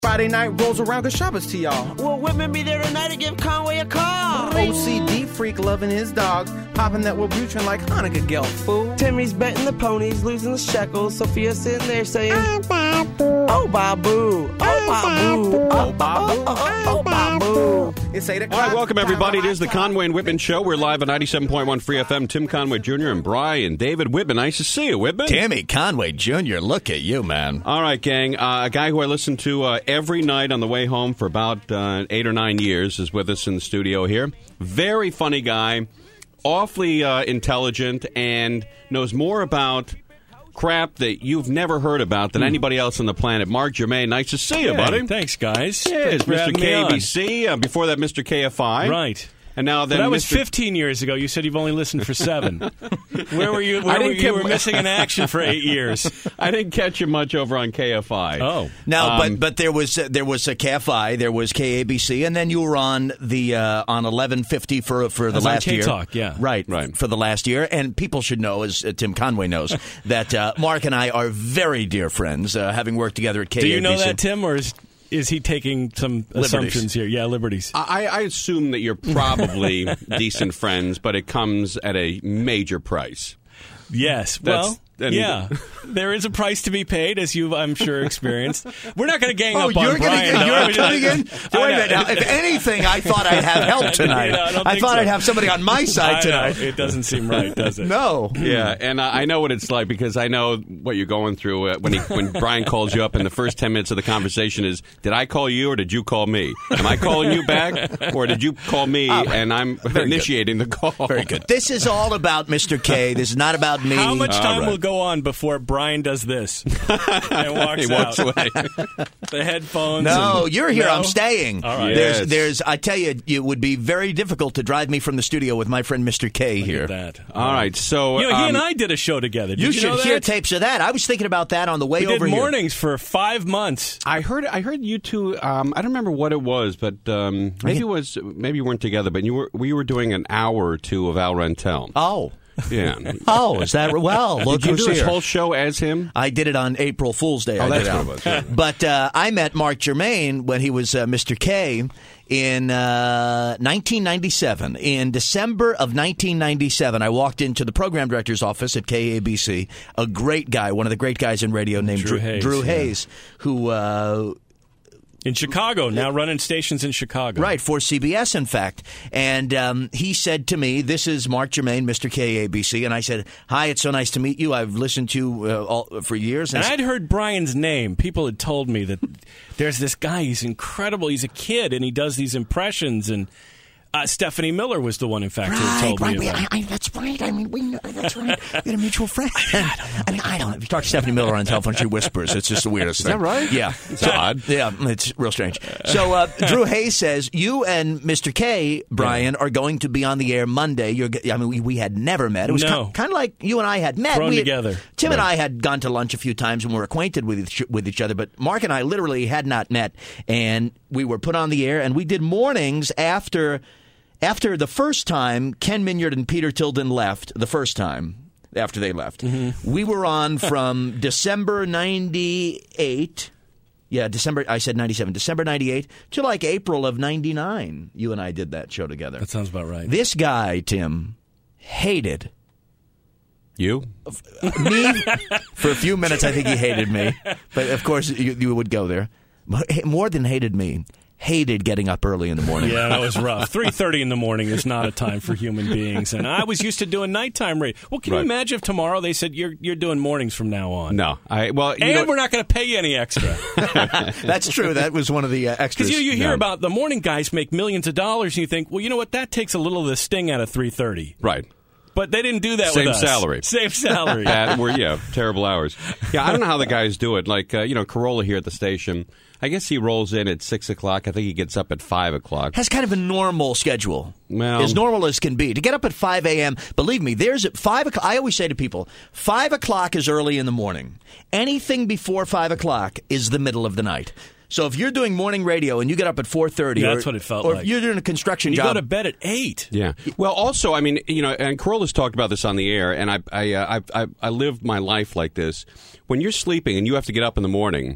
Friday night rolls around, good Shabbos to y'all. Will Whitman be there tonight to give Conway a call? OCD freak loving his dog, popping that Wellbutrin like Hanukkah gelt, fool. Timmy's betting the ponies, losing the shekels. Sophia's sitting there saying, oh, Babu. Oh, Babu. Oh, Babu. Oh, Babu. Oh, Babu. It's 8 o'clock. All right, welcome, everybody. It is the Conway and Whitman Show. We're live on 97.1 Free FM. Tim Conway Jr. and Brian David Whitman. Nice to see you, Whitman. Timmy Conway Jr., look at you, man. All right, gang. A guy who I listen to every night on the way home for about 8 or 9 years is with us in the studio here. Very funny guy, awfully intelligent, and knows more about crap that you've never heard about than anybody else on the planet. Mark Germain, nice to see you, buddy. Thanks, guys. Yeah, it's Mr. KABC. Before that, Mr. KFI. Right. And now then, that was 15 years ago. You said you've only listened for 7. Where were you? You were missing in action for 8 years. I didn't catch you much over on KFI. Oh, no, but there was a KFI, there was KABC, and then you were on the on 1150 for the last year. K-Talk, yeah, right, for the last year. And people should know, as Tim Conway knows, that Mark and I are very dear friends, having worked together at KABC. Do you know that, Tim, or is he taking some assumptions here? Yeah, liberties. I assume that you're probably decent friends, but it comes at a major price. Yes. There is a price to be paid, as you've, I'm sure, experienced. We're not going to gang up on Brian. You're coming in? Wait a minute. Now, if anything, I thought I'd have help tonight. I thought I'd have somebody on my side tonight. It doesn't seem right, does it? No. Yeah, and I know what it's like because I know what you're going through when Brian calls you up and the first 10 minutes of the conversation is, did I call you or did you call me? Am I calling you back or did you call me and I'm initiating the call? Very good. This is all about Mr. K. This is not about me. How much time will go on before Brian does this and walks away? The headphones. No, you're here. No? I'm staying. All right. There's. I tell you, it would be very difficult to drive me from the studio with my friend Mr. K here. Look at that. All right. So he and I did a show together. Did you should hear tapes of that. I was thinking about that on the way over here. We did mornings for 5 months. I heard you two. I don't remember what it was, but maybe you weren't together, but we were doing an hour or two of Al Rentel. Oh. Yeah. Oh, is that well? Look, did you do this whole show as him? I did it on April Fool's Day. That's what it was. Yeah. But I met Mark Germain when he was Mr. K in 1997. In December of 1997, I walked into the program director's office at KABC. A great guy, one of the great guys in radio, named Drew Hayes, who. In Chicago, now running stations in Chicago. Right, for CBS, in fact. And he said to me, this is Mark Germain, Mr. KABC. And I said, hi, it's so nice to meet you. I've listened to you for years. And I'd heard Brian's name. People had told me that there's this guy, he's incredible. He's a kid, and he does these impressions. And Stephanie Miller was the one, in fact, who told me about it. That's right. I mean, we know, that's right. We had a mutual friend. I don't know. If you talk to Stephanie Miller on the telephone, she whispers. It's just the weirdest thing. Is that right? Yeah. It's odd. Yeah, it's real strange. So Drew Hayes says, you and Mr. K, Brian, are going to be on the air Monday. We had never met. It was kind of like you and I had met. Thrown together. Tim and I had gone to lunch a few times and were acquainted with each other, but Mark and I literally had not met. And we were put on the air, and we did mornings after the first time Ken Minyard and Peter Tilden left, the first time after they left, we were on from December 98. Yeah, I said 97. December 98 to like April of 99. You and I did that show together. That sounds about right. This guy, Tim, hated you? Me? For a few minutes, I think he hated me. But, of course, you would go there. More than hated me. Hated getting up early in the morning. Yeah, that was rough. 3:30 in the morning is not a time for human beings. And I was used to doing nighttime radio. Well, can you imagine if tomorrow they said you're doing mornings from now on? No. We're not going to pay you any extra. That's true. That was one of the extras. Because you hear about the morning guys make millions of dollars, and you think, well, you know what? That takes a little of the sting out of 3:30. Right. But they didn't do that with us. Same salary. Terrible hours. Yeah, I don't know how the guys do it. Like, Corolla here at the station, I guess he rolls in at 6 o'clock. I think he gets up at 5 o'clock. Has kind of a normal schedule. Well, as normal as can be. To get up at 5 a.m., believe me, there's at 5 o'clock. I always say to people, 5 o'clock is early in the morning. Anything before 5 o'clock is the middle of the night. So if you're doing morning radio and you get up at 4:30, that's what it felt or like. If you're doing a construction job, you go to bed at 8. Yeah. Well, also, I mean, and Corolla's talked about this on the air, and I lived my life like this. When you're sleeping and you have to get up in the morning,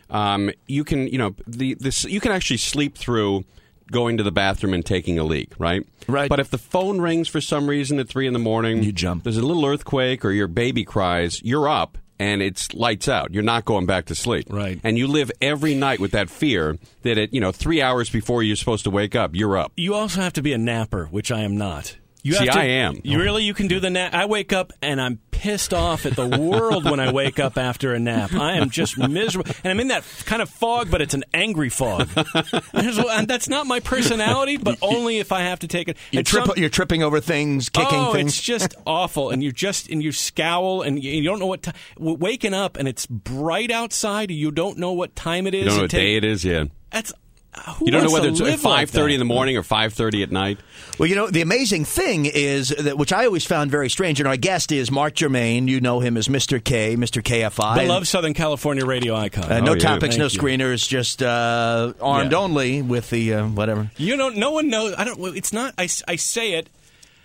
you can, you can actually sleep through going to the bathroom and taking a leak, right? Right. But if the phone rings for some reason at 3 a.m, you jump. There's a little earthquake or your baby cries, you're up. And it's lights out. You're not going back to sleep. Right. And you live every night with that fear that 3 hours before you're supposed to wake up, you're up. You also have to be a napper, which I am not. I am. You can do the nap. I wake up and I'm pissed off at the world when I wake up after a nap. I am just miserable. And I'm in that kind of fog, but it's an angry fog. And that's not my personality, but only if I have to take it. You're tripping over things, kicking things. It's just awful. And you scowl and you don't know what time. Waking up and it's bright outside, you don't know what time it is. You don't know what day it is, yeah. That's... You don't know whether it's 5:30 like in the morning or 5:30 at night? Well, the amazing thing is, that which I always found very strange, and our guest is Mark Germain. You know him as Mr. K, Mr. KFI. Beloved Southern California radio icon. No topics, no Thank you. Screeners, just armed only with the whatever. No one knows. It's not, I say it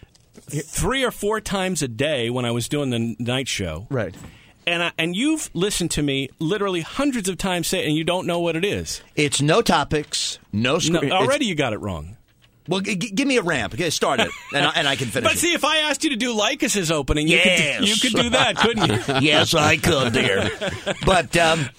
3 or 4 times a day when I was doing the night show. Right. And you've listened to me literally hundreds of times say it, and you don't know what it is. It's no topics, no screen. Already you got it wrong. Well, give me a ramp. Okay, start it, and I can finish But see, if I asked you to do Lycus's opening, you could do that, couldn't you? Yes, I could, dear. But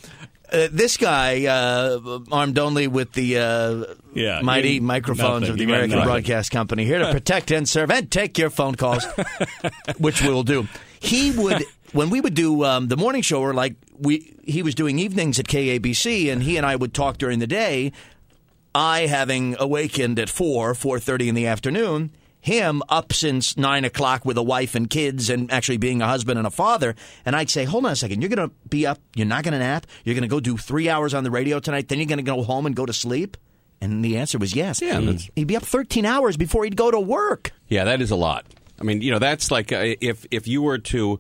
this guy, armed only with the mighty microphones of the American Broadcast Company, here to protect and serve and take your phone calls, which we'll do. He would... When we would do the morning show, or he was doing evenings at KABC, and he and I would talk during the day, I having awakened at 4:30 in the afternoon, him up since 9 o'clock with a wife and kids and actually being a husband and a father, and I'd say, hold on a second, you're going to be up, you're not going to nap, you're going to go do 3 hours on the radio tonight, then you're going to go home and go to sleep? And the answer was yes. Yeah, he'd be up 13 hours before he'd go to work. Yeah, that is a lot. I mean, that's like if you were to...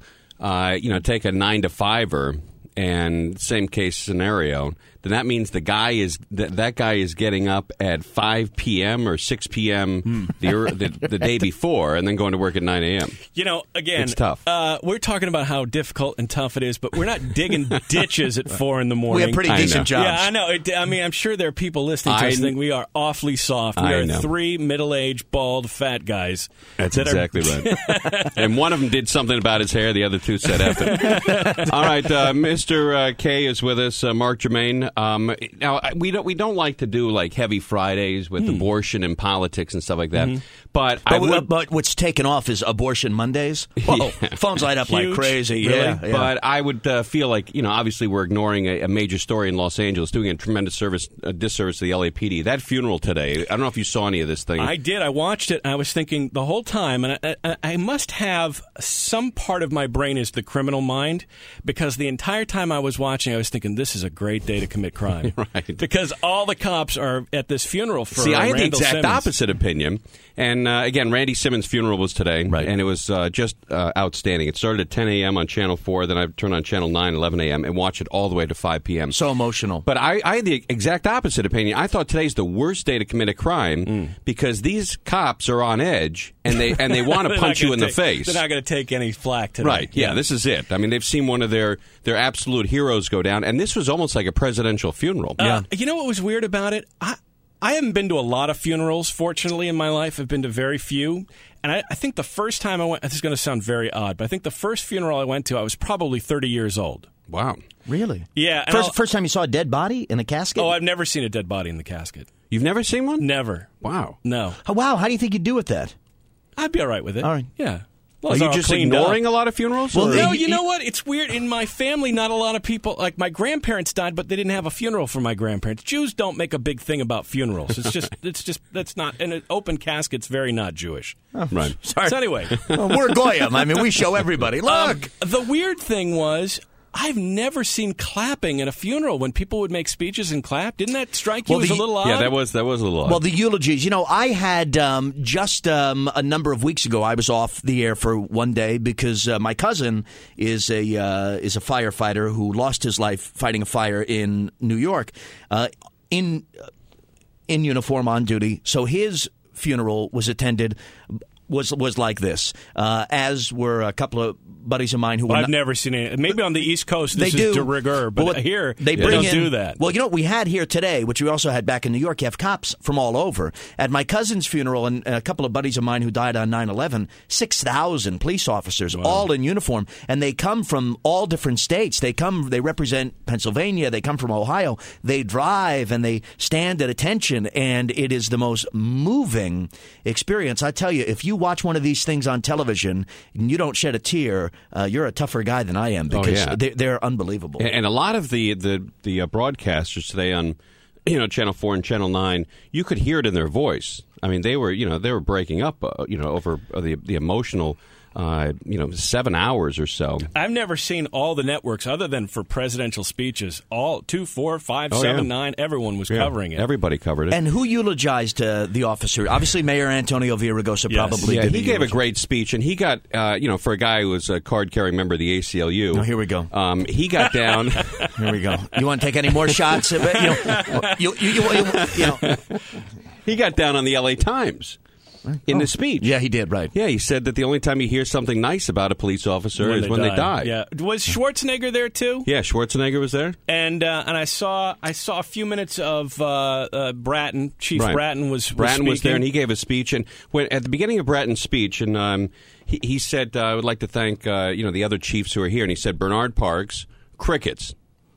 take a 9-to-5-er and same case scenario, then that means the guy is that guy is getting up at 5 p.m. or 6 p.m. the day before, and then going to work at 9 a.m. Again, it's tough. We're talking about how difficult and tough it is, but we're not digging ditches at 4 in the morning. We have pretty decent jobs. Yeah, I know. I'm sure there are people listening to us think we are awfully soft. We are 3 middle-aged, bald, fat guys. That's exactly right. And one of them did something about his hair. The other 2 said F it. All right, Mr. K is with us, Mark Germain. Now we don't like to do like heavy Fridays with abortion and politics and stuff like that. But what's taken off is abortion Mondays. Whoa, phones light up Huge. like crazy. Really? Yeah. But I would feel like obviously we're ignoring a major story in Los Angeles, doing a tremendous disservice to the LAPD. That funeral today. I don't know if you saw any of this thing. I did. I watched it. I was thinking the whole time, and I must have some part of my brain is the criminal mind, because the entire time I was watching, I was thinking this is a great day to commit crime. Right. Because all the cops are at this funeral for I had the Randall exact Simmons. opposite opinion. And again, Randy Simmons' funeral was today, right. And it was just outstanding. It started at 10 a.m. on Channel 4, then I turned on Channel 9 at 11 a.m. and watched it all the way to 5 p.m. So emotional. But I had the exact opposite opinion. I thought today's the worst day to commit a crime because these cops are on edge and they want to punch you in the face. They're not going to take any flack today. Right, yeah, this is it. I mean, they've seen one of their absolute heroes go down, and this was almost like a presidential funeral. You know what was weird about it? I haven't been to a lot of funerals, fortunately, in my life. I've been to very few. And I think the first time I went, this is going to sound very odd, but I think the first funeral I went to, I was probably 30 years old. Wow. Really? Yeah. First time you saw a dead body in a casket? Oh, I've never seen a dead body in the casket. You've never seen one? Never. Wow. No. Oh, wow. How do you think you'd do with that? I'd be all right with it. All right. Yeah. Are you just ignoring a lot of funerals? Well, no, you know what? It's weird. In my family, not a lot of people, like my grandparents died, but they didn't have a funeral for my grandparents. Jews don't make a big thing about funerals. It's just, that's not, and an open casket's very not Jewish. Oh, right. Sorry. So anyway. Well, we're Goyim. I mean, we show everybody. Look! The weird thing was, I've never seen clapping in a funeral when people would make speeches and clap. Didn't that strike you as a little odd? Yeah, that was a little odd. Well, the eulogies. I had just a number of weeks ago, I was off the air for one day because my cousin is a firefighter who lost his life fighting a fire in New York in uniform on duty. So his funeral was attended was like this, as were a couple of buddies of mine who were I've never seen it. Maybe on the East Coast this is de rigueur, but here they don't do that. Well, you know what we had here today, which we also had back in New York, you have cops from all over. At my cousin's funeral, and a couple of buddies of mine who died on 9/11, 6,000 police officers, all in uniform, and they come from all different states. They represent Pennsylvania, they come from Ohio, they drive and they stand at attention, and it is the most moving experience. I tell you, if you watch one of these things on television and you don't shed a tear, you're a tougher guy than I am, because they're unbelievable. And a lot of the broadcasters today on Channel 4 and Channel 9, you could hear it in their voice. I mean, they were breaking up over the emotional 7 hours or so. I've never seen all the networks other than for presidential speeches. All 2, 4, 5, 7, 9. Everyone was covering it. Everybody covered it. And who eulogized the officer? Obviously, Mayor Antonio Villaraigosa probably did. He gave a great speech, and he got for a guy who was a card-carrying member of the ACLU. Oh, here we go. He got down. Here we go. You want to take any more shots? He got down on the LA Times. In the speech. Yeah, he did, right. Yeah, he said that the only time you hear something nice about a police officer is when they die. Yeah. Was Schwarzenegger there, too? Yeah, Schwarzenegger was there. And I saw a few minutes of Bratton. Chief Bratton was there, and he gave a speech. And at the beginning of Bratton's speech, and he said, I would like to thank the other chiefs who are here. And he said, Bernard Parks, crickets.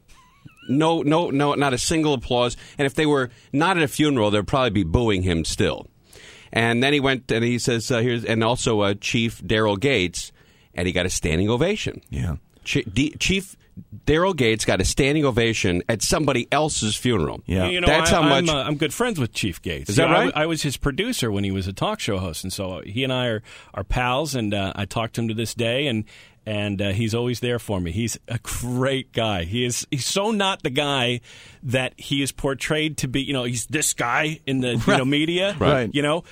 No, not a single applause. And if they were not at a funeral, they'd probably be booing him still. And then he went and he says, and also Chief Daryl Gates, and he got a standing ovation. Yeah. Chief Daryl Gates got a standing ovation at somebody else's funeral. Yeah. That's how much. I'm good friends with Chief Gates. Is that right? I was his producer when he was a talk show host, and so he and I are pals, and I talk to him to this day, and he's always there for me. He's a great guy. He's so not the guy that he is portrayed to be. He's this guy in the media, right?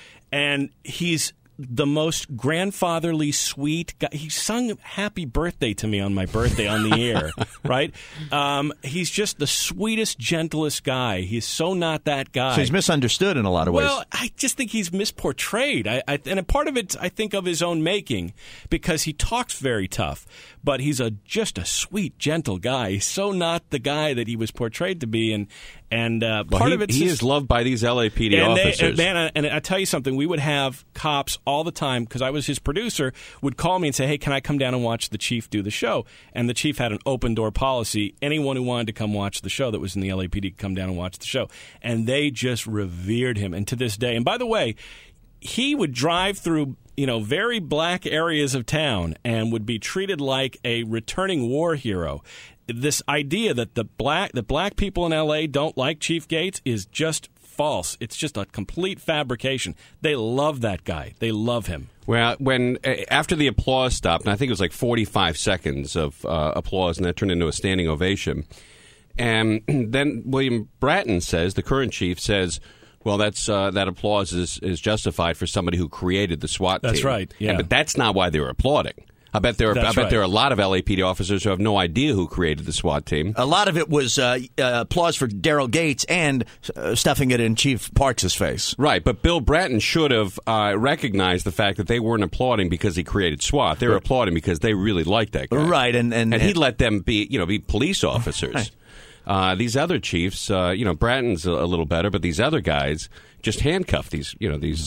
And he's the most grandfatherly, sweet guy. He sung "Happy Birthday" to me on my birthday on the air, right? He's just the sweetest, gentlest guy. He's so not that guy. So he's misunderstood in a lot of ways. Well, I just think he's misportrayed. And a part of it, I think, of his own making, because he talks very tough, but he's just a sweet, gentle guy. He's so not the guy that he was portrayed to be, and part of it is loved by these LAPD officers. And I tell you something, we would have cops all the time, because I was his producer, would call me and say, hey, can I come down and watch the chief do the show? And the chief had an open door policy. Anyone who wanted to come watch the show that was in the LAPD could come down and watch the show. And they just revered him. And to this day, and by the way, he would drive through very black areas of town and would be treated like a returning war hero. This idea that the black people in L.A. don't like Chief Gates is just false. It's just a complete fabrication. They love that guy. They love him. Well, after the applause stopped, and I think it was like 45 seconds of applause, and that turned into a standing ovation. And then William Bratton says, the current chief says, well, that applause is justified for somebody who created the SWAT team. That's right. Yeah. But that's not why they were applauding. I bet there are a lot of LAPD officers who have no idea who created the SWAT team. A lot of it was applause for Daryl Gates and stuffing it in Chief Parks' face. Right, but Bill Bratton should have recognized the fact that they weren't applauding because he created SWAT. They were applauding because they really liked that guy. Right, and he let them be police officers. Right. These other chiefs, Bratton's a little better, but these other guys just handcuff these guys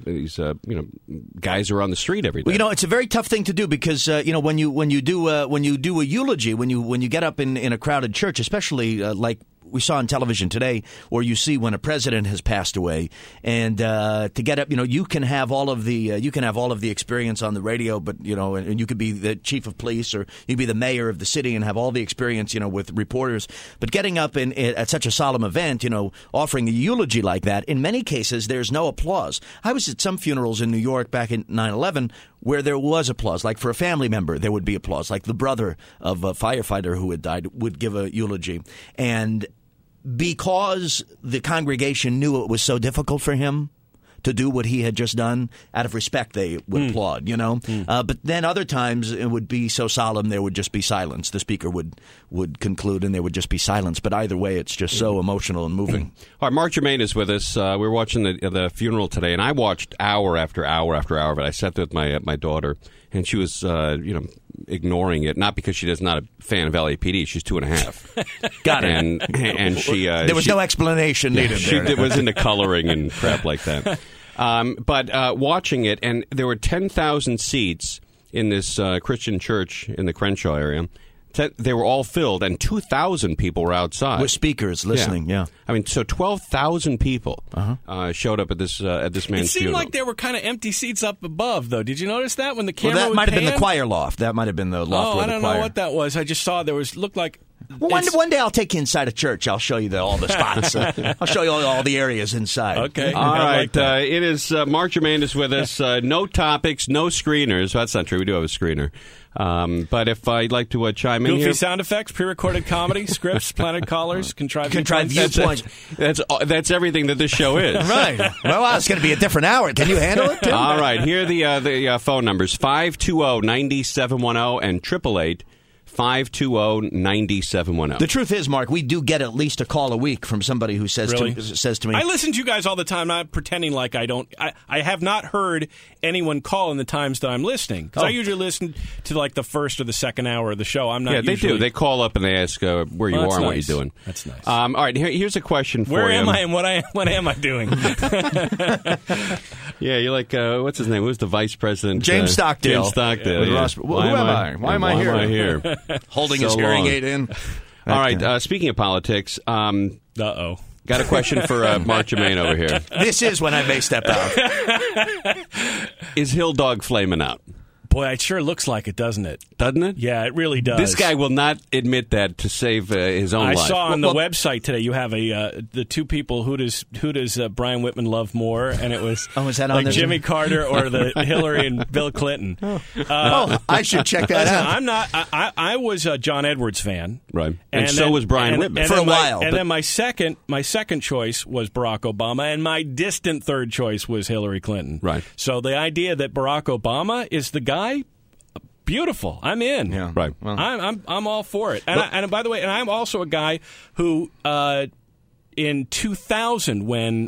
who are on the street every day. Well, it's a very tough thing to do because when you do a eulogy, when you get up in a crowded church, especially like we saw on television today, or you see when a president has passed away, and to get up, you can have all of the experience on the radio, but and you could be the chief of police, or you could be the mayor of the city and have all the experience, with reporters. But getting up at such a solemn event, offering a eulogy like that, in many cases there's no applause. I was at some funerals in New York back in 9/11 where there was applause. Like for a family member, there would be applause. Like the brother of a firefighter who had died would give a eulogy. And because the congregation knew it was so difficult for him to do what he had just done, out of respect, they would applaud, you know. But then other times it would be so solemn there would just be silence. The speaker would conclude and there would just be silence. But either way, it's just so emotional and moving. All right, Mark Germain is with us. We were watching the funeral today, and I watched hour after hour after hour. But I sat there with my daughter, and she was ignoring it, not because she is not a fan of LAPD. She's 2.5. Got it. And she there was no explanation needed. She there. was into coloring and crap like that. But watching it, and there were 10,000 seats in this Christian church in the Crenshaw area. They were all filled, and 2,000 people were outside with speakers listening. Yeah. I mean, so 12,000 people showed up at this man's funeral. It seemed like there were kind of empty seats up above, though. Did you notice that when the camera? Well, that might have been the pan? choir loft. That might have been the loft. Where I don't know what that was. I just saw looked like. Well, one day I'll take you inside a church. I'll show you all the spots. I'll show you all the areas inside. Okay. All right. Like it is Mark Germain is with us. No topics, no screeners. That's not true. We do have a screener. But if I'd like to chime in Goofy here. sound effects, pre-recorded comedy, scripts, planted callers, contrived viewpoints. That's everything that this show is. Right. Well, it's going to be a different hour. Can you handle it, Tim? All right. Here are the phone numbers: 520-9710 and 888-520-9710. The truth is, Mark, we do get at least a call a week from somebody who says Really? to me, I listen to you guys all the time, not pretending like I don't. I have not heard anyone call in the times that I'm listening, because I usually listen to like the first or the second hour of the show. I'm not. Yeah, they usually... do. They call up and they ask where you are and what you're doing. That's nice. All right, here's a question for you. Where am I and what am I doing? Yeah, you're like, what's his name? Who's the vice president? James Stockdale. James Stockdale. Yeah. Who am I? Why am I here? Holding his hearing aid in. All right, speaking of politics, Uh-oh. got a question for Mark Germain over here. This is when I may step out. Is Hill Dog flaming out? Boy, it sure looks like it, doesn't it? Doesn't it? Yeah, it really does. This guy will not admit that to save his own life. I saw on the website today you have the two people, who does Brian Whitman love more? And it was is that on like there? Jimmy Carter or the Hillary and Bill Clinton. I should check that out. I'm not. I was a John Edwards fan, Right, and so was Brian Whitman for a while. And then my second choice was Barack Obama, and my distant third choice was Hillary Clinton. Right. So the idea that Barack Obama is the guy. Beautiful. I'm in. Yeah. Right. Well, I'm all for it. And by the way, and I'm also a guy who in 2000 when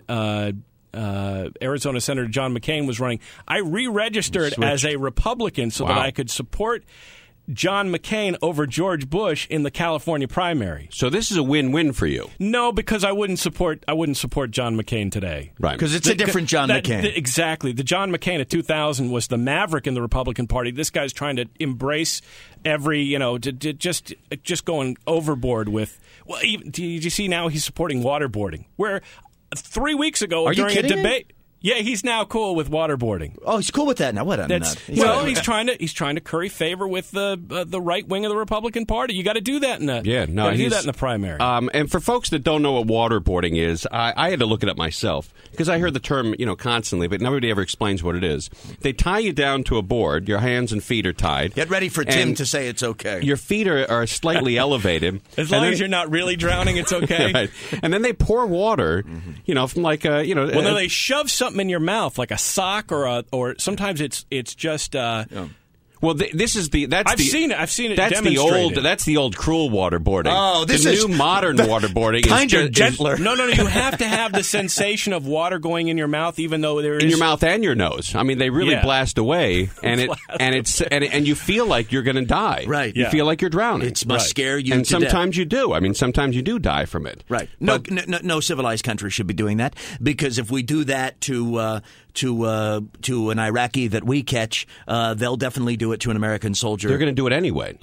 Arizona Senator John McCain was running, I re-registered as a Republican so that I could support John McCain over George Bush in the California primary. So this is a win-win for you. No, because I wouldn't support John McCain today. Right. Because it's a different John McCain. Exactly. The John McCain of 2000 was the maverick in the Republican Party. This guy's trying to embrace every, just going overboard with. Well, do you see now he's supporting waterboarding? Where 3 weeks ago during a debate. Yeah, he's now cool with waterboarding. Oh, he's cool with that now. What? He's trying to curry favor with the right wing of the Republican Party. You got to do that in the do that in the primary. And for folks that don't know what waterboarding is, I had to look it up myself because I heard the term constantly, but nobody ever explains what it is. They tie you down to a board. Your hands and feet are tied. Get ready for Tim to say it's okay. Your feet are slightly elevated. As long as you're not really drowning, it's okay. Right. And then they pour water, from like Well, no, they shove something in your mouth, like a sock or sometimes it's just. Well, I've seen it. That's demonstrated. the old cruel waterboarding. Oh, this the is new modern waterboarding. Kind of gentler. No. You have to have the sensation of water going in your mouth, even though there is in your mouth and your nose. I mean, they really blast away, and you feel like you're going to die. Right. You feel like you're drowning. It must scare you. And to sometimes death. you do. I mean, sometimes you do die from it. Right. No civilized country should be doing that, because if we do that to an Iraqi that we catch, they'll definitely do it to an American soldier. They're going to do it anyway.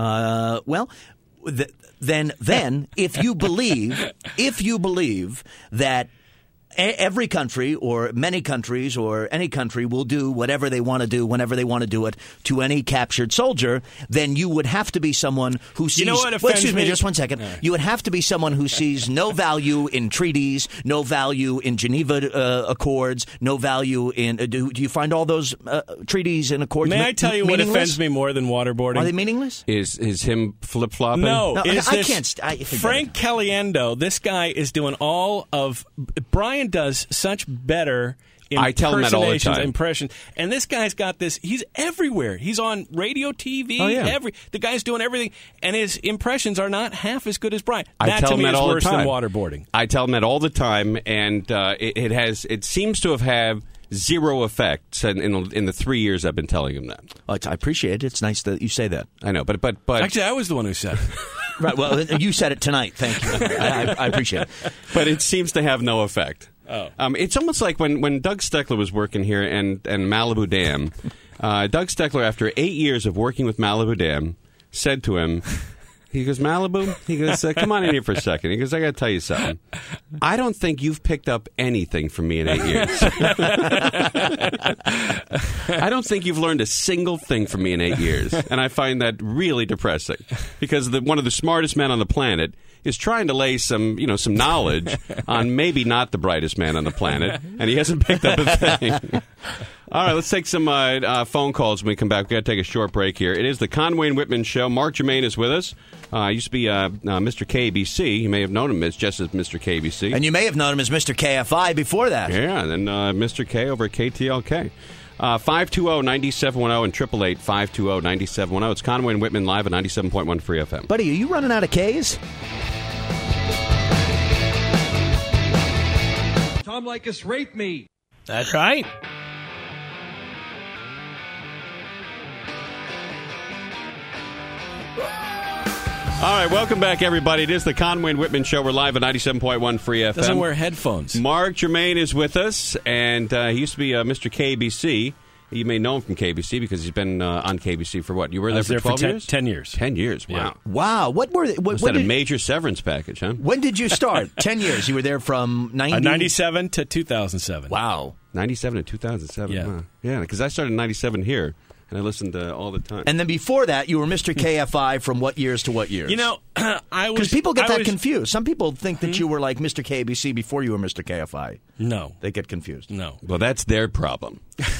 Then if you believe that every country or many countries or any country will do whatever they want to do whenever they want to do it to any captured soldier, then you would have to be someone who sees... You know what offends excuse me, me? just 1 second. Right. You would have to be someone who sees no value in treaties, no value in Geneva Accords, no value in... do you find all those treaties and accords May I tell you what offends me more than waterboarding? Are they meaningless? Is him flip-flopping? No. I can't... Frank Caliendo, this guy is doing all of... Brian does such better I tell him that all the impersonations, time. impressions. And this guy's got this. He's everywhere. He's on radio, TV. Oh, yeah. The guy's doing everything, and his impressions are not half as good as Brian. I That tell to him me that is all the worse than time. waterboarding. I tell him that all the time, and it seems to have had zero effect in the 3 years I've been telling him that. I appreciate it. It's nice that you say that. I know, but Actually, I was the one who said it. Right. Well, you said it tonight. Thank you. I appreciate it. but it seems to have no effect. Oh. It's almost like when Doug Steckler was working here and Malibu Dam. Doug Steckler, after 8 years of working with Malibu Dam, said to him, he goes, Malibu? He goes, come on in here for a second. He goes, I got to tell you something. I don't think you've picked up anything from me in 8 years. I don't think you've learned a single thing from me in 8 years. And I find that really depressing because one of the smartest men on the planet is trying to lay some knowledge on maybe not the brightest man on the planet, and he hasn't picked up a thing. All right, let's take some phone calls when we come back. We've got to take a short break here. It is the Conway and Whitman Show. Mark Germain is with us. Used to be Mr. KBC. You may have known him just as Mr. KBC. And you may have known him as Mr. KFI before that. Yeah, and then Mr. K over at KTLK. 520-9710 and 888-520-9710. It's Conway and Whitman live at 97.1 Free FM. Buddy, are you running out of Ks? Tom Leykis raped me. That's right. All right, welcome back, everybody. It is the Conway and Whitman Show. We're live at 97.1 Free FM. Doesn't wear headphones. Mark Germain is with us, and he used to be Mr. KBC. You may know him from KBC because he's been on KBC for what? You were there for 12 years? 10 years. 10 years, wow. Yeah. Wow. What were they? Was that a major severance package, huh? When did you start? 10 years. You were there from 97 to 2007. Wow. 97 to 2007. Yeah. Wow. Yeah, because I started in 97 here, and I listened all the time. And then before that, you were Mr. KFI from what years to what years? You know, I was... Because people get that confused. Some people think that you were like Mr. KBC before you were Mr. KFI. No. They get confused. No. Well, that's their problem.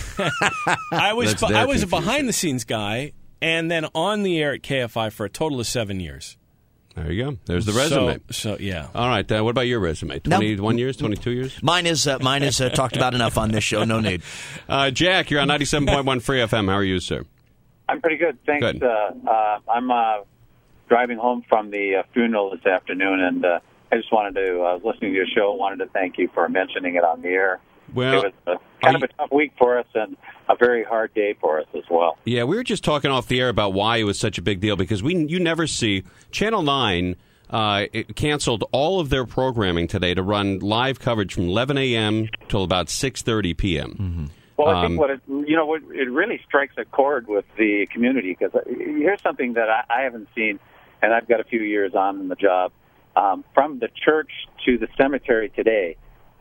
I was That's their a confusion. behind-the-scenes guy, and then on the air at KFI for a total of 7 years. There you go. There's the resume. So yeah. All right. What about your resume? 21 years? 22 years? Mine is talked about enough on this show. No need. Jack, you're on 97.1 Free FM. How are you, sir? I'm pretty good, thanks. Good. I'm driving home from the funeral this afternoon, and I just wanted to, I was listening to your show, wanted to thank you for mentioning it on the air. Well, it was kind of a tough week for us and a very hard day for us as well. Yeah, we were just talking off the air about why it was such a big deal because you never see Channel 9 it canceled all of their programming today to run live coverage from 11 a.m. till about 6:30 p.m. Mm-hmm. Well, I think what it really strikes a chord with the community because here's something that I haven't seen, and I've got a few years on the job. From the church to the cemetery today,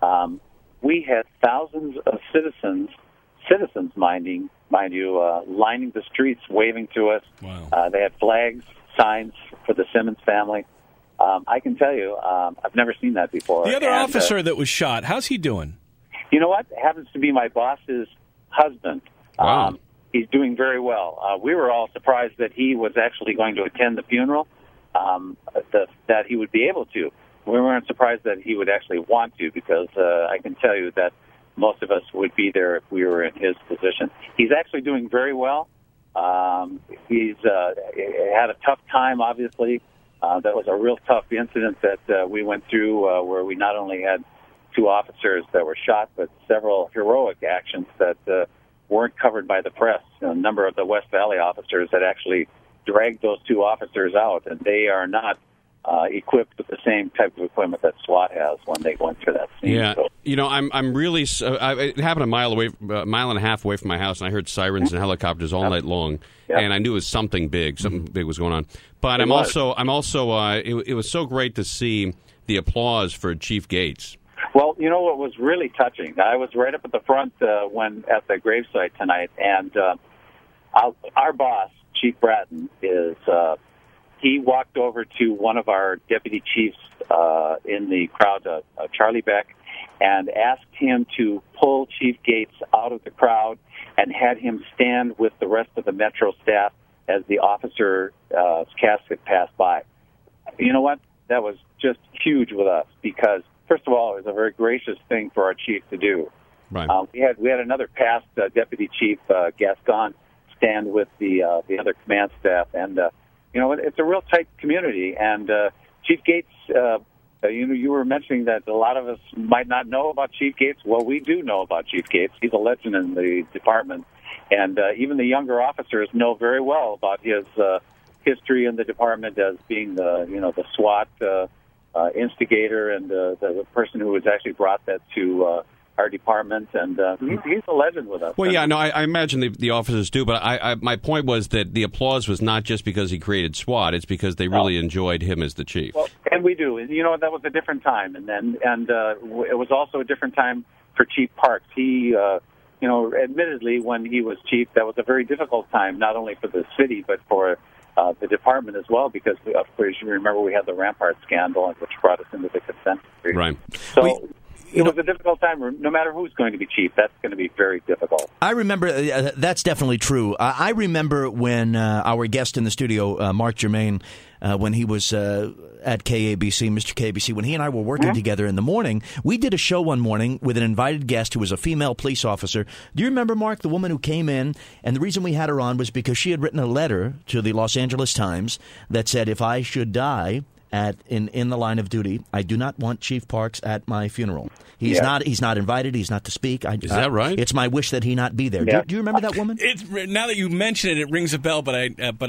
we had thousands of citizens, mind you, lining the streets, waving to us. Wow. They had flags, signs for the Simmons family. I can tell you, I've never seen that before. The other officer that was shot, how's he doing? You know what? It happens to be my boss's husband. Wow. He's doing very well. We were all surprised that he was actually going to attend the funeral, that he would be able to. We weren't surprised that he would actually want to because I can tell you that most of us would be there if we were in his position. He's actually doing very well. He's had a tough time, obviously. That was a real tough incident that we went through where we not only had 2 officers that were shot, but several heroic actions that weren't covered by the press. A number of the West Valley officers had actually dragged those 2 officers out, and they are not equipped with the same type of equipment that SWAT has when they went through that scene. Yeah, So, I'm really. It happened a mile and a half away from my house, and I heard sirens and helicopters all night long, and I knew it was something big. Something big was going on. But I'm also. It was so great to see the applause for Chief Gates. well, you know what was really touching? I was right up at the front when at the gravesite tonight, and our boss, Chief Bratton, is. He walked over to one of our deputy chiefs in the crowd, Charlie Beck, and asked him to pull Chief Gates out of the crowd and had him stand with the rest of the Metro staff as the officer's casket passed by. You know what? That was just huge with us because, first of all, it was a very gracious thing for our chief to do. Right. We had another past deputy chief, Gascon, stand with the other command staff, and it's a real tight community. And Chief Gates, you were mentioning that a lot of us might not know about Chief Gates. Well, we do know about Chief Gates. He's a legend in the department, and even the younger officers know very well about his history in the department as being the SWAT instigator and the person who has actually brought that to our department, and he's a legend with us. Well, yeah, no, I imagine the officers do, but my point was that the applause was not just because he created SWAT; it's because they really enjoyed him as the chief. Well, and we do. That was a different time, and it was also a different time for Chief Parks. He, admittedly, when he was chief, that was a very difficult time, not only for the city but for the department as well, because of course you remember we had the Rampart scandal, which brought us into the consent decree. Right. So. It was a difficult time. No matter who's going to be chief, that's going to be very difficult. I remember, that's definitely true. I remember when our guest in the studio, Mark Germain, when he was at KABC, Mr. KABC, when he and I were working together in the morning, we did a show one morning with an invited guest who was a female police officer. Do you remember, Mark, the woman who came in? And the reason we had her on was because she had written a letter to the Los Angeles Times that said, if I should die in the line of duty, I do not want Chief Parks at my funeral. He's not invited. He's not to speak. Is that right? It's my wish that he not be there. Yeah. Do you remember that woman? Now that you mention it, it rings a bell. But I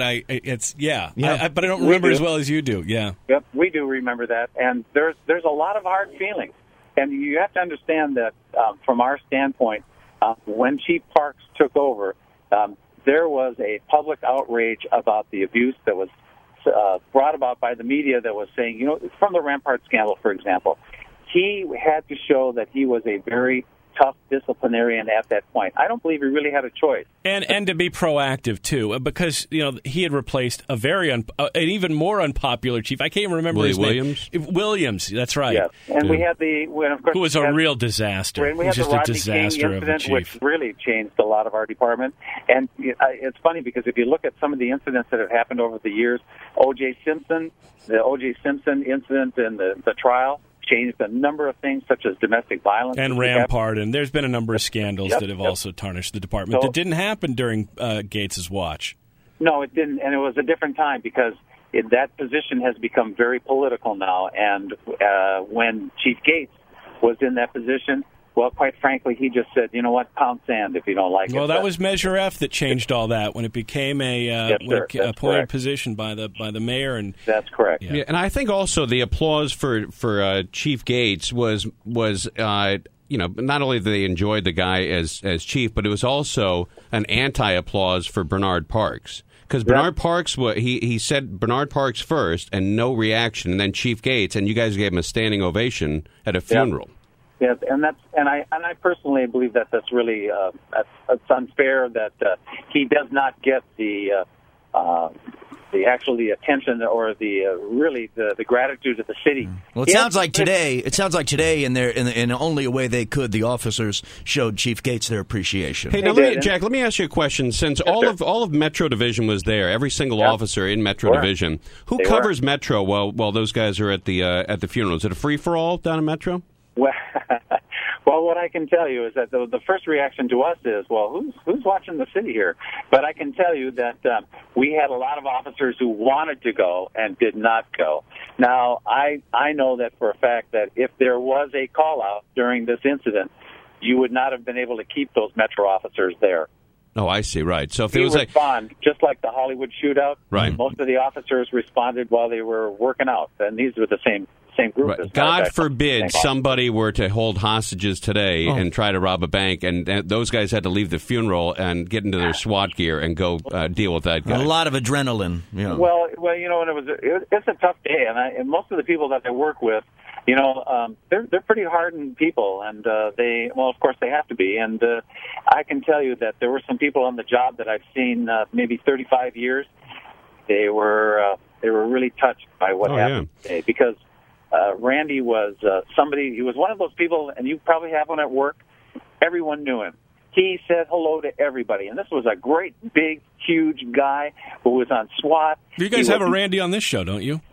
don't remember as well as you do. Yeah. Yep, we do remember that, and there's a lot of hard feelings, and you have to understand that from our standpoint, when Chief Parks took over, there was a public outrage about the abuse that was brought about by the media that was saying, from the Rampart scandal, for example, he had to show that he was a very tough disciplinarian at that point. I don't believe he really had a choice. And to be proactive, too, because, he had replaced a very an even more unpopular chief. I can't even remember his name. Williams, that's right. Yes. And we had of course, who was a real disaster. And we had just the Rodney a disaster King incident, of a chief. which really changed a lot of our department. And it's funny because if you look at some of the incidents that have happened over the years, the O.J. Simpson incident and the trial, changed a number of things, such as domestic violence. And Rampart, and there's been a number of scandals that have also tarnished the department that didn't happen during Gates's watch. No, it didn't, and it was a different time because that position has become very political now, and when Chief Gates was in that position, well, quite frankly, he just said, you know what, pound sand if you don't like it. Well, that was Measure F that changed all that when it became a appointed position by the mayor. And that's correct. Yeah, and I think also the applause for Chief Gates was not only that they enjoyed the guy as chief, but it was also an anti-applause for Bernard Parks. Because Bernard Parks, he said Bernard Parks first, and no reaction, and then Chief Gates, and you guys gave him a standing ovation at a funeral. Yes, and I personally believe that that's really that's unfair. That he does not get the attention or the gratitude of the city. Well, it sounds like today, in only a way they could, the officers showed Chief Gates their appreciation. Hey, now, Jack, let me ask you a question. Since all of Metro Division was there, every single officer in Metro Division, who covers Metro while those guys are at the funeral? Is it a free for all down in Metro? Well, what I can tell you is that the first reaction to us is, well, who's watching the city here? But I can tell you that we had a lot of officers who wanted to go and did not go. Now, I know that for a fact that if there was a call-out during this incident, you would not have been able to keep those Metro officers there. Oh, I see. Right. So if they there was respond, just like the Hollywood shootout, right. Most of the officers responded while they were working out, and these were the same group. Right. God forbid somebody were to hold hostages today and try to rob a bank, and those guys had to leave the funeral and get into their SWAT gear and go deal with that guy. A lot of adrenaline. Well, and it's a tough day, and most of the people that I work with, they're pretty hardened people, and of course they have to be. And I can tell you that there were some people on the job that I've seen maybe 35 years. They were really touched by what happened today because Randy was somebody. He was one of those people, and you probably have one at work. Everyone knew him. He said hello to everybody, and this was a great, big, huge guy who was on SWAT. You guys have a Randy on this show, don't you?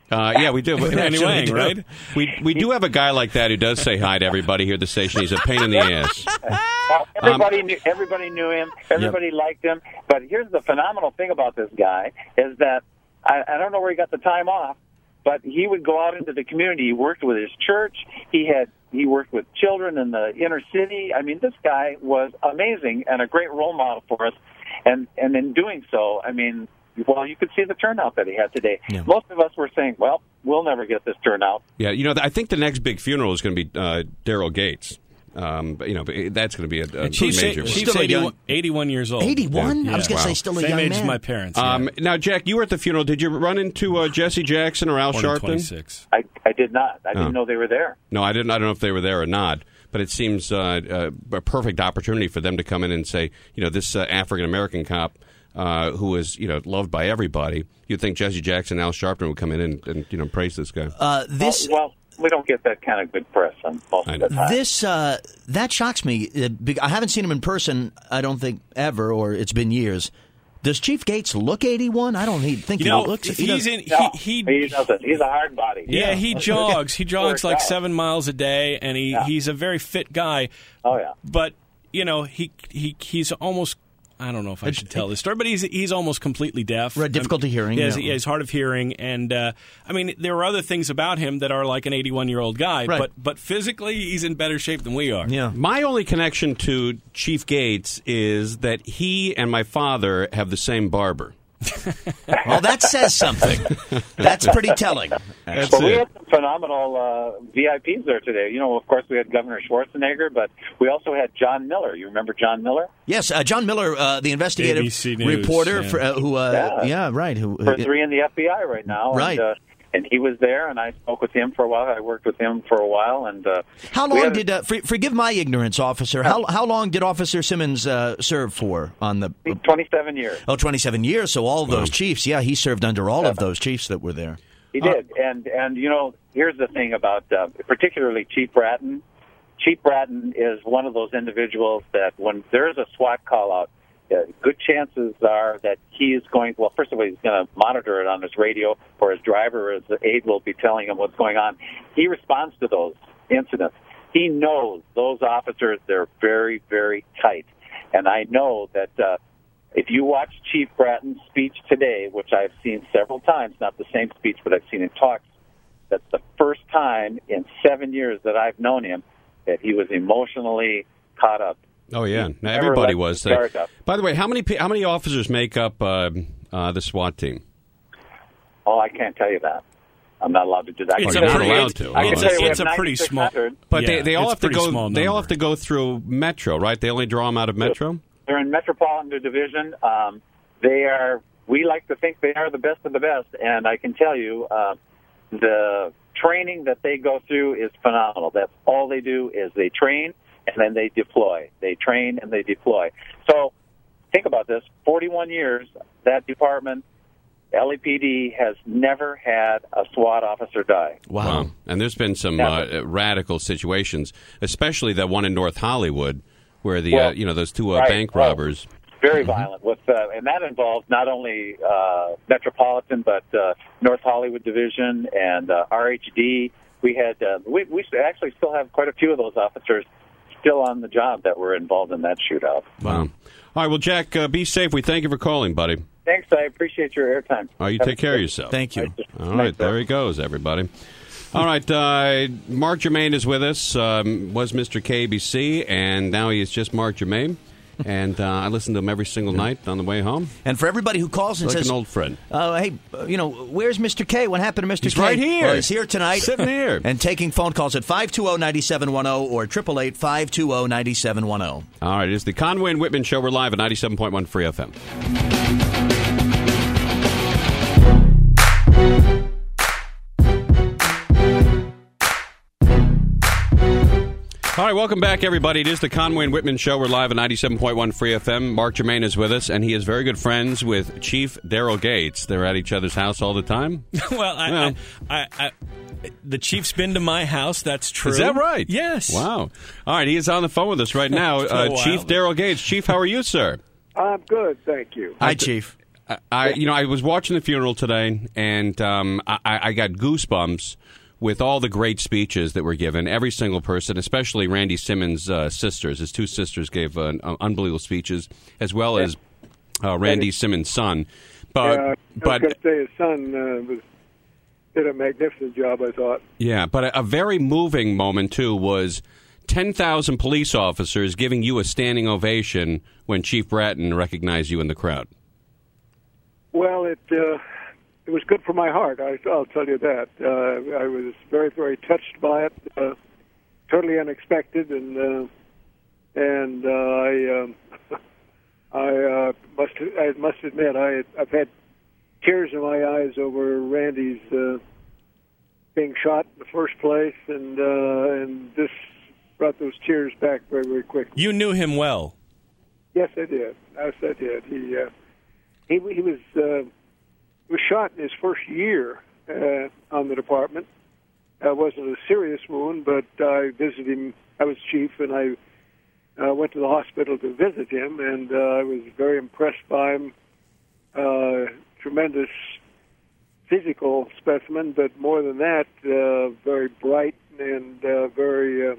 Yeah, we do. Anyway, Actually, right? We do have a guy like that who does say hi to everybody here at the station. He's a pain in the ass. Well, everybody knew him. Everybody liked him. But here's the phenomenal thing about this guy is that I don't know where he got the time off, but he would go out into the community. He worked with his church. He worked with children in the inner city. I mean, this guy was amazing and a great role model for us. And in doing so, I mean, well, you could see the turnout that he had today. Yeah. Most of us were saying, well, we'll never get this turnout. Yeah, I think the next big funeral is going to be Daryl Gates. But, that's going to be a major. Chief's Still a young- 81 years old. 81? Yeah. I was going to say still a Same young age man. as my parents. Yeah. Now, Jack, you were at the funeral. Did you run into Jesse Jackson or Al Born in Sharpton? 26. I did not. I didn't know they were there. No, I didn't. I don't know if they were there or not. But it seems a perfect opportunity for them to come in and say, this African American cop who is loved by everybody. You'd think Jesse Jackson, Al Sharpton would come in and praise this guy. Well, we don't get that kind of good press on most of the time. That shocks me. I haven't seen him in person, I don't think, ever, or it's been years. Does Chief Gates look 81? I don't think he looks. He doesn't. He's a hard body. Yeah, he jogs. He jogs like 7 miles a day, and he's a very fit guy. Oh yeah. But he's almost. I don't know if I should tell this story, but he's almost completely deaf. Right, difficulty hearing. Yeah, he's hard of hearing, and I mean there are other things about him that are like an 81-year-old guy, right. but physically he's in better shape than we are. Yeah. My only connection to Chief Gates is that he and my father have the same barber. Well, that says something. That's pretty telling. That's Well, we it. had some phenomenal VIPs there today. Of course, we had Governor Schwarzenegger, but we also had John Miller. You remember John Miller? Yes, John Miller, the investigative ABC News, reporter, yeah. right. Who For 3 in the FBI right now. Right. And he was there, and I spoke with him for a while. I worked with him for a while. And how long did, forgive my ignorance, officer, how long did Officer Simmons serve for on the... 27 years. Oh, 27 years, so all of those chiefs. Yeah, he served under all of those chiefs that were there. He did. And here's the thing about particularly Chief Bratton. Chief Bratton is one of those individuals that when there's a SWAT call-out, good chances are that he is going, well, first of all, he's going to monitor it on his radio, or his driver or his aide will be telling him what's going on. He responds to those incidents. He knows those officers, they're very, very tight. And I know that if you watch Chief Bratton's speech today, which I've seen several times, not the same speech, but I've seen him talk, that's the first time in 7 years that I've known him that he was emotionally caught up. Oh yeah, now, everybody was. By the way, how many officers make up the SWAT team? Oh, I can't tell you that. I'm not allowed to do that. It's You're not allowed to. I can tell you we It's have a pretty small. 9,600. But Yeah, they all it's have to pretty go. small They all number. have to go through Metro, right? They only draw them out of Metro. They're in Metropolitan Division. They are. We like to think they are the best of the best, and I can tell you, the training that they go through is phenomenal. That's all they do is they train and then they deploy. They train and they deploy. So think about this: 41 years, that department, LAPD, has never had a SWAT officer die. Wow. And there's been some radical situations, especially that one in North Hollywood, where the those two bank robbers. Very violent, with and that involved not only Metropolitan but North Hollywood Division and RHD. We had we actually still have quite a few of those officers still on the job that were involved in that shootout. Wow. All right. Well, Jack, be safe. We thank you for calling, buddy. Thanks, I appreciate your airtime. All right, you take care of yourself. Thank you. All right, there he goes, everybody. All right, Mark Germain is with us, was Mr. KBC, and now he is just Mark Germain. And I listen to him every single night on the way home. And for everybody who calls and Like says, an old friend. hey, where's Mr. K? What happened to Mr. He's K? right here. Well, he's here tonight. Sitting here. And taking phone calls at 520-9710 or 888-520-9710. All right, it is the Conway and Whitman Show. We're live at 97.1 Free FM. All right, welcome back, everybody. It is the Conway and Whitman Show. We're live at 97.1 Free FM. Mark Germain is with us, and he is very good friends with Chief Daryl Gates. They're at each other's house all the time. Well, the chief's been to my house. That's true. Is that right? Yes. Wow. All right, he is on the phone with us right now. It's been a while. Chief Daryl Gates. Chief, how are you, sir? I'm good, thank you. Hi, Chief. I was watching the funeral today, and I got goosebumps with all the great speeches that were given. Every single person, especially Randy Simmons' sisters. His two sisters gave unbelievable speeches, as well as Randy Simmons' son. But I was going to say his son did a magnificent job, I thought. Yeah, but a very moving moment, too, was 10,000 police officers giving you a standing ovation when Chief Bratton recognized you in the crowd. Well, it was good for my heart, I'll tell you that. I was very, very touched by it, totally unexpected, and I must admit I've had tears in my eyes over Randy's being shot in the first place, and this brought those tears back very, very quickly. You knew him well. Yes, I did. Yes, I did. He was shot in his first year on the department. It wasn't a serious wound, but I visited him. I was chief, and I went to the hospital to visit him, and I was very impressed by him. Tremendous physical specimen, but more than that, very bright and very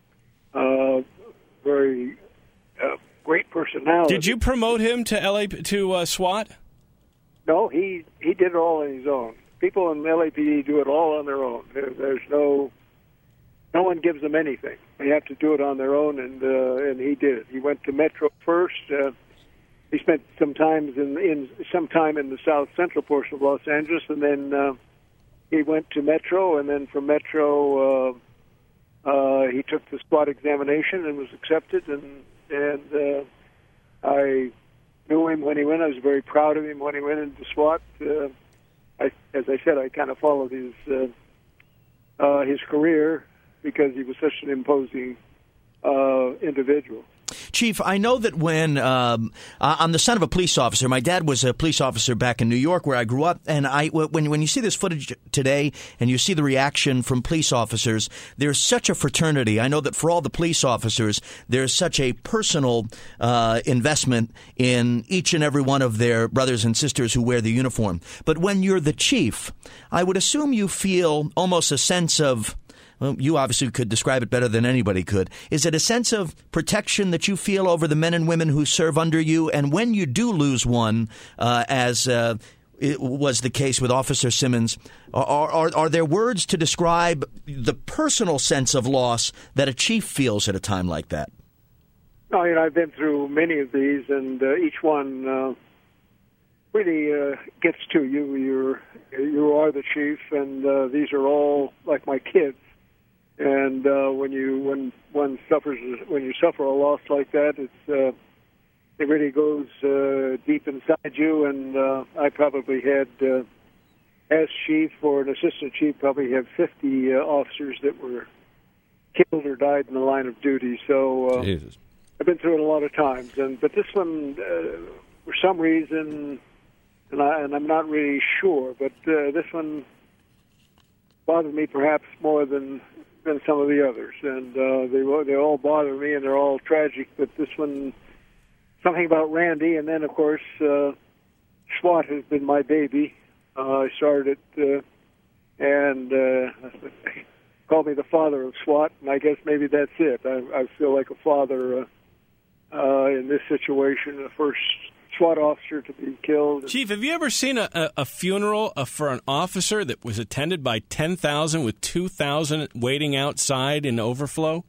great personality. Did you promote him to SWAT? No, he did it all on his own. People in LAPD do it all on their own. There's no one gives them anything. They have to do it on their own, and he did it. He went to Metro first. He spent some time in the south central portion of Los Angeles, and then he went to Metro, and then from Metro he took the SWAT examination and was accepted, and I knew him when he went. I was very proud of him when he went into SWAT. As I said, I kind of followed his career because he was such an imposing individual. Chief, I know that when I'm the son of a police officer. My dad was a police officer back in New York, where I grew up. And when you see this footage today and you see the reaction from police officers, there's such a fraternity. I know that for all the police officers, there's such a personal investment in each and every one of their brothers and sisters who wear the uniform. But when you're the chief, I would assume you feel almost a sense of, well, you obviously could describe it better than anybody could. Is it a sense of protection that you feel over the men and women who serve under you? And when you do lose one, as it was the case with Officer Simmons, are there words to describe the personal sense of loss that a chief feels at a time like that? No, I've been through many of these, and each one really gets to you. You are the chief, and these are all like my kids. And when you suffer a loss like that, it really goes deep inside you. And I probably had, as chief or an assistant chief, probably had 50 officers that were killed or died in the line of duty. So I've been through it a lot of times. But this one, for some reason, and I'm not really sure, but this one bothered me perhaps more than some of the others, and they all bother me, and they're all tragic. But this one, something about Randy, and then of course SWAT has been my baby. I started it, and called me the father of SWAT, and I guess maybe that's it. I feel like a father in this situation, the first SWAT officer to be killed. Chief, have you ever seen a funeral for an officer that was attended by 10,000 with 2,000 waiting outside in overflow?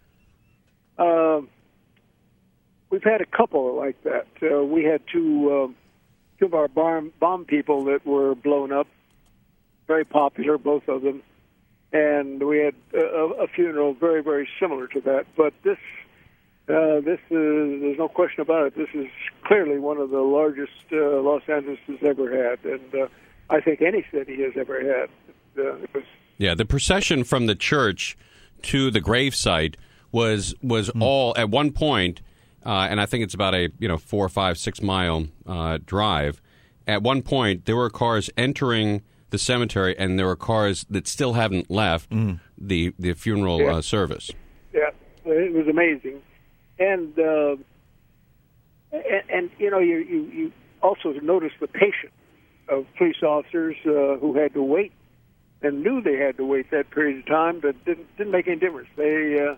We've had a couple like that. We had two of our bomb people that were blown up, very popular, both of them, and we had a funeral very, very similar to that. But this there's no question about it. This is clearly one of the largest Los Angeles has ever had, and I think any city has ever had. The procession from the church to the gravesite was all at one point, and I think it's about a 4, 5, 6 mile drive. At one point, there were cars entering the cemetery, and there were cars that still haven't left the funeral service. Yeah, it was amazing. And you also noticed the patience of police officers who had to wait and knew they had to wait that period of time, but didn't make any difference. They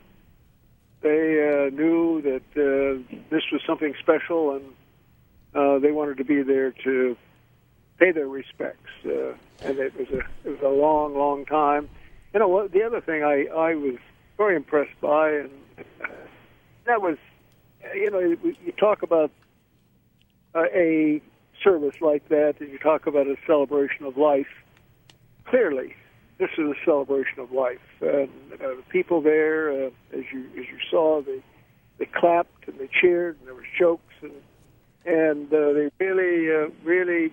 knew that this was something special, and they wanted to be there to pay their respects. And it was a long, long time. You know, the other thing I was very impressed by, and that was, you know, you talk about a service like that, and you talk about a celebration of life. Clearly, this is a celebration of life. And the people there, as you saw, they clapped and they cheered, and there was jokes, and they really,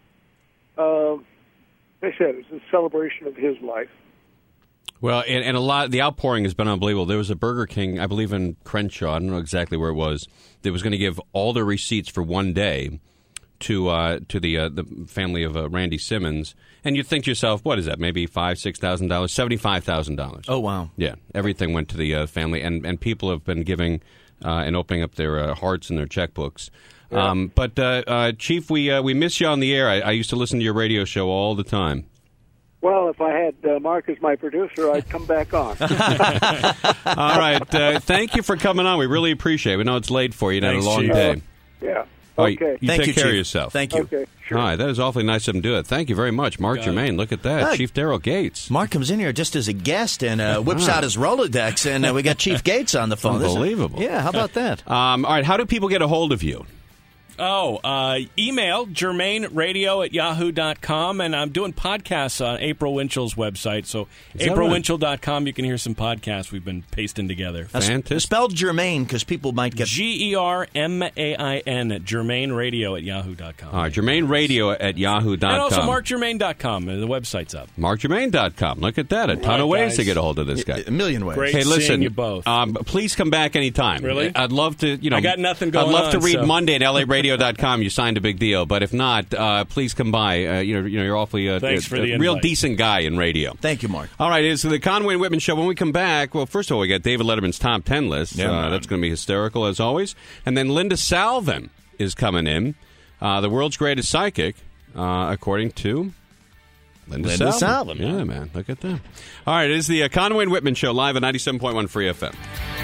they said it was a celebration of his life. Well, and a lot, the outpouring has been unbelievable. There was a Burger King, I believe in Crenshaw, I don't know exactly where it was, that was going to give all their receipts for one day to the family of Randy Simmons. And you'd think to yourself, what is that, maybe $5,000, $6,000, $75,000. Oh, wow. Yeah, everything went to the family, and people have been giving and opening up their hearts and their checkbooks. Yeah. But Chief, we miss you on the air. I used to listen to your radio show all the time. Well, if I had Mark as my producer, I'd come back on. All right. Thank you for coming on. We really appreciate it. We know it's late for you. You had a long day. Yeah. Okay. You Thank take you, care Chief. of yourself. Thank you. Okay, sure. All right. That is awfully nice of him to do it. Thank you very much. Mark Germain. Look at that. Look. Chief Daryl Gates. Mark comes in here just as a guest and whips out his Rolodex, and we got Chief Gates on the phone. Unbelievable. Yeah, how about that? All right. How do people get a hold of you? Email germainradio@yahoo.com, and I'm doing podcasts on April Winchell's website. So aprilwinchell.com, you can hear some podcasts we've been pasting together. Fantastic. Spelled Germain, because people might get... GERMAIN at germainradio@yahoo.com. All right. germainradio@yahoo.com. And also markgermain.com. The website's up. markgermain.com. Look at that. A ton of ways to get a hold of this guy. A million ways. Great Hey, listen, seeing you both. Please come back anytime. Really? I'd love to, I got nothing going on. I'd love to read so. Monday at LARadio.com. You signed a big deal, but if not, please come by. You're awfully Thanks for the real invite. decent guy in radio. Thank you, Mark. All right, it's the Conway and Whitman Show. When we come back, well, first of all, we got David Letterman's top 10 list. That's going to be hysterical as always. And then Linda Salvin is coming in, the world's greatest psychic, according to Linda Salvin. Yeah, man, look at that. All right, it is the Conway and Whitman Show live at 97.1 Free FM.